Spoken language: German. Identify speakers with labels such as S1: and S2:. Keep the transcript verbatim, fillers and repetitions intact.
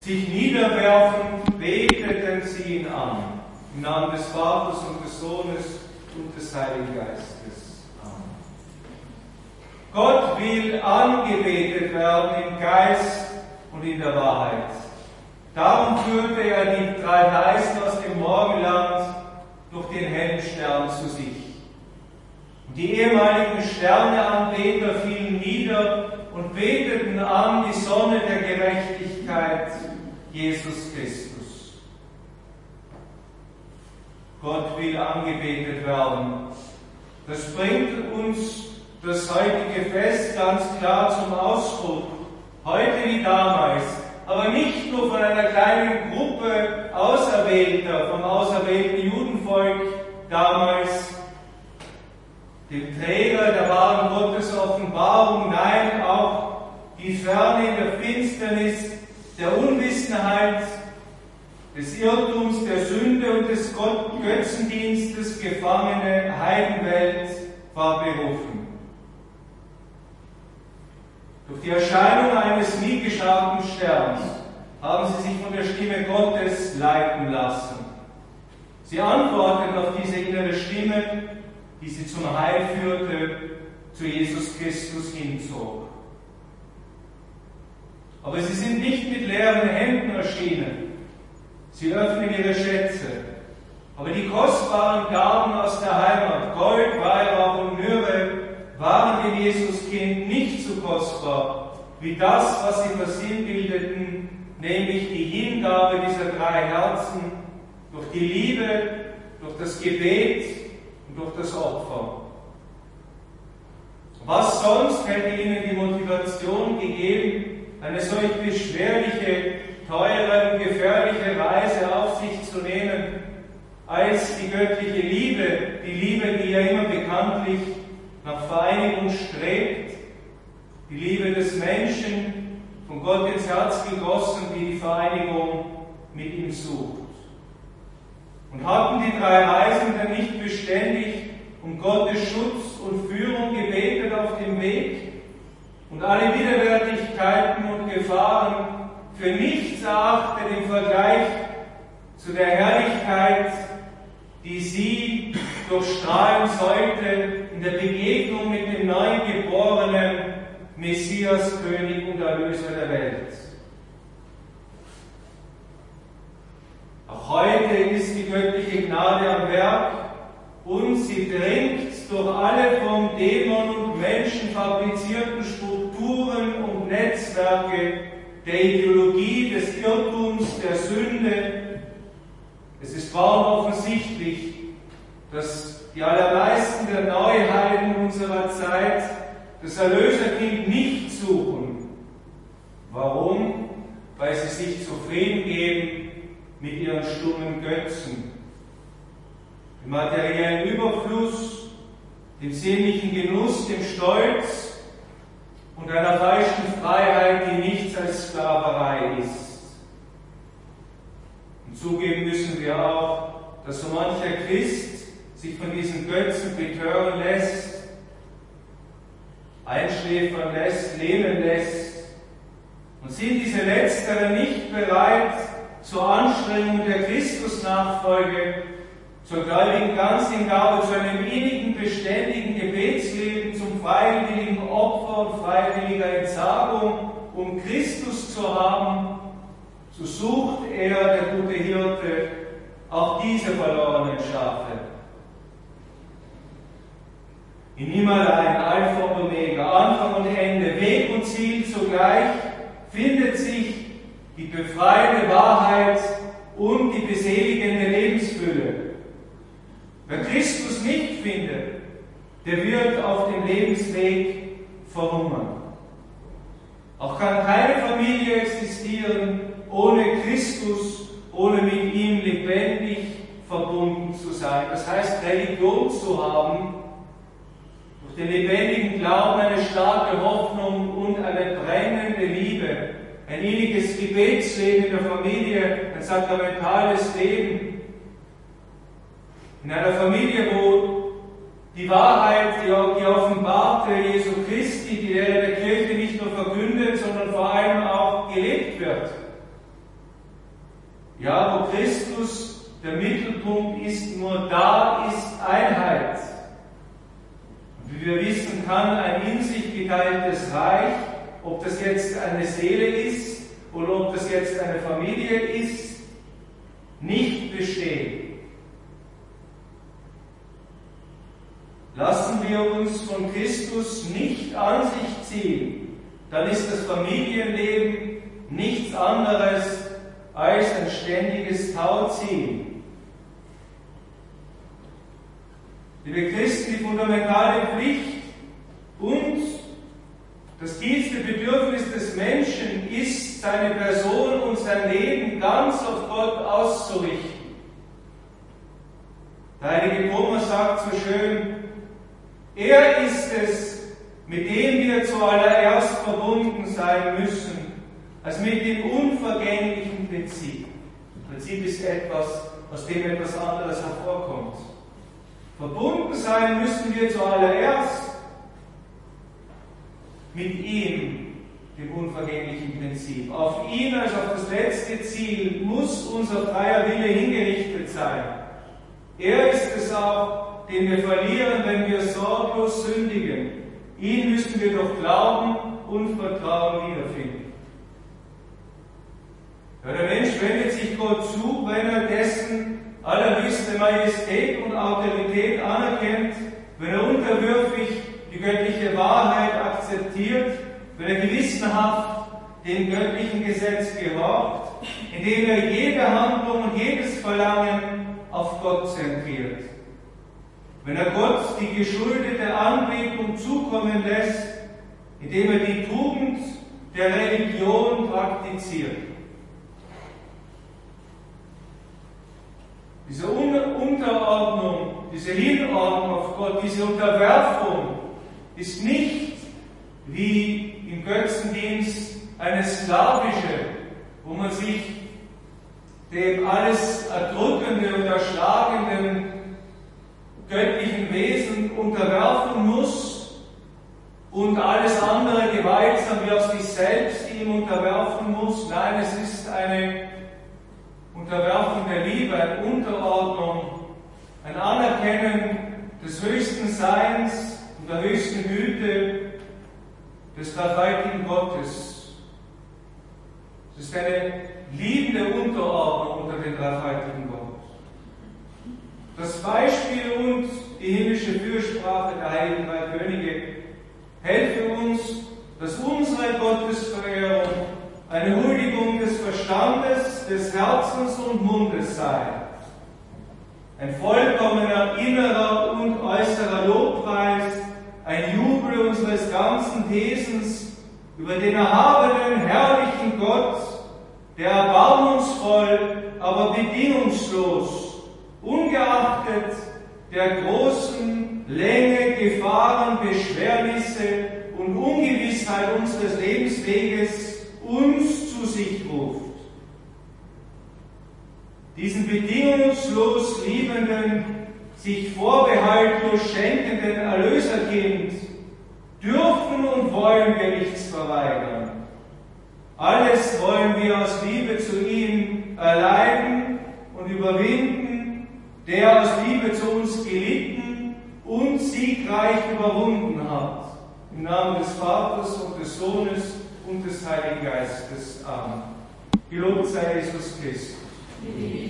S1: Sich niederwerfen, beteten sie ihn an. Im Namen des Vaters und des Sohnes und des Heiligen Geistes. Amen. Gott will angebetet werden im Geist und in der Wahrheit. Darum führte er die drei Weisen aus dem Morgenland durch den hellen Stern zu sich. Und die ehemaligen Sterneanbeter fielen nieder und beteten an die Sonne der Gerechtigkeit, Jesus Christus. Gott will angebetet werden. Das bringt uns das heutige Fest ganz klar zum Ausdruck. Heute wie damals, aber nicht nur von einer kleinen Gruppe Auserwählter, vom auserwählten Judenvolk damals, dem Träger der wahren Gottesoffenbarung, nein, auch die Ferne in der Finsternis, der Unwissenheit, des Irrtums, der Sünde und des Gott Götzendienstes gefangene Heidenwelt war berufen. Durch die Erscheinung eines nie gescharten Sterns haben sie sich von der Stimme Gottes leiten lassen. Sie antworteten auf diese innere Stimme, die sie zum Heil führte, zu Jesus Christus hinzog. Aber sie sind nicht mit leeren Händen erschienen. Sie öffnen ihre Schätze. Aber die kostbaren Gaben aus der Heimat, Gold, Weihrauch und Myrrhe, waren dem Jesuskind nicht so kostbar wie das, was sie versinnbildeten, nämlich die Hingabe dieser drei Herzen durch die Liebe, durch das Gebet und durch das Opfer. Was sonst hätte ihnen die Motivation gegeben, eine solch beschwerliche, teure und gefährliche Reise auf sich zu nehmen, als die göttliche Liebe, die Liebe, die ja immer bekanntlich nach Vereinigung strebt, die Liebe des Menschen, von Gott ins Herz gegossen, die die Vereinigung mit ihm sucht. Und hatten die drei Reisenden nicht beständig um Gottes Schutz und Führung gebetet auf dem Weg und alle Widerwärtigkeiten und Gefahren für nichts erachtet im Vergleich zu der Herrlichkeit, die sie durchstrahlen sollte in der Begegnung mit dem neugeborenen Messias, König und Erlöser der Welt. Auch heute ist die göttliche Gnade am Werk und sie dringt durch alle vom Dämon und Menschen fabrizierten Strukturen und Netzwerke der Ideologie, des Irrtums, der Sünde. Es ist wahr und offensichtlich, dass die allermeisten der Neuheiden unserer Zeit das Erlöserkind nicht suchen. Warum? Weil sie sich zufrieden geben mit ihren stummen Götzen. Dem materiellen Überfluss, dem sinnlichen Genuss, dem Stolz und einer falschen Freiheit, die nichts als Sklaverei ist. Und zugeben müssen wir auch, dass so mancher Christ sich von diesen Götzen betören lässt, einschläfern lässt, leben lässt. Und sind diese Letzteren nicht bereit zur Anstrengung der Christusnachfolge, zur gläubigen Ganzhingabe, zu einem innigen, beständigen Gebetsleben, zum freiwilligen Opfer und freiwilliger Entsagung, um Christus zu haben, so sucht er, der gute Hirte, auch diese verlorenen Schafe. In ihm allein, Alpha und Omega, Anfang und Ende, Weg und Ziel zugleich, findet sich die befreiende Wahrheit und die beseligende Lebensfülle. Wer Christus nicht findet, der wird auf dem Lebensweg verhungern. Auch kann keine Familie existieren ohne Christus, ohne mit ihm lebendig verbunden zu sein. Das heißt, Religion zu haben, durch den lebendigen Glauben eine starke Hoffnung und eine brennende Liebe, ein inniges Gebetsleben in der Familie, ein sakramentales Leben. In einer Familie, wo die Wahrheit, die offenbarte Jesu Christi, die Lehre der Kirche nicht nur verkündet, sondern vor allem auch gelebt wird. Ja, wo Christus der Mittelpunkt ist, nur da ist Einheit. Und wie wir wissen, kann ein in sich geteiltes Reich, ob das jetzt eine Seele ist oder ob das jetzt eine Familie ist, nicht bestehen. Lassen wir uns von Christus nicht an sich ziehen, dann ist das Familienleben nichts anderes als ein ständiges Tauziehen. Liebe Christen, die fundamentale Pflicht und das tiefste Bedürfnis des Menschen ist, seine Person und sein Leben ganz auf Gott auszurichten. Der heilige Thomas sagt so schön, er ist es, mit dem wir zuallererst verbunden sein müssen, als mit dem unvergänglichen Prinzip. Prinzip ist etwas, aus dem etwas anderes hervorkommt. Verbunden sein müssen wir zuallererst mit ihm, dem unvergänglichen Prinzip. Auf ihn als auf das letzte Ziel muss unser freier Wille hingerichtet sein. Er ist es auch, den wir verlieren, wenn wir sorglos sündigen. Ihn müssen wir durch Glauben und Vertrauen wiederfinden. Ja, der Mensch wendet sich Gott zu, wenn er dessen allerhöchste Majestät und Autorität anerkennt, wenn er unterwürfig die göttliche Wahrheit akzeptiert, wenn er gewissenhaft dem göttlichen Gesetz gehorcht, indem er jede Handlung und jedes Verlangen auf Gott zentriert. Wenn er Gott die geschuldete Anbetung zukommen lässt, indem er die Tugend der Religion praktiziert. Diese Unterordnung, diese Hinordnung auf Gott, diese Unterwerfung ist nicht wie im Götzendienst eine sklavische, wo man sich dem alles erdrückende und erschlagenden göttlichen Wesen unterwerfen muss und alles andere gewaltsam wie auf sich selbst ihm unterwerfen muss. Nein, es ist eine Unterwerfung der Liebe, eine Unterordnung, ein Anerkennen des höchsten Seins und der höchsten Güte des dreifaltigen Gottes. Es ist eine liebende Unterordnung unter den dreifaltigen Gott. Das Beispiel und die himmlische Fürsprache der heiligen drei Könige helfen uns, dass unsere Gottesverehrung eine Huldigung des Verstandes, des Herzens und Mundes sei. Ein vollkommener innerer und äußerer Lobpreis, ein Jubel unseres ganzen Wesens über den erhabenen, herrlichen Gott, der erbarmungsvoll, aber bedingungslos, ungeachtet der großen Länge, Gefahren, Beschwernisse und Ungewissheit unseres Lebensweges uns zu sich ruft. Diesen bedingungslos liebenden, sich vorbehaltlos schenkenden Erlöserkind dürfen und wollen wir nichts verweigern. Alles wollen wir aus Liebe zu ihm erleiden und überwinden, der aus Liebe zu uns gelitten und siegreich überwunden hat. Im Namen des Vaters und des Sohnes und des Heiligen Geistes. Amen. Gelobt sei Jesus Christus.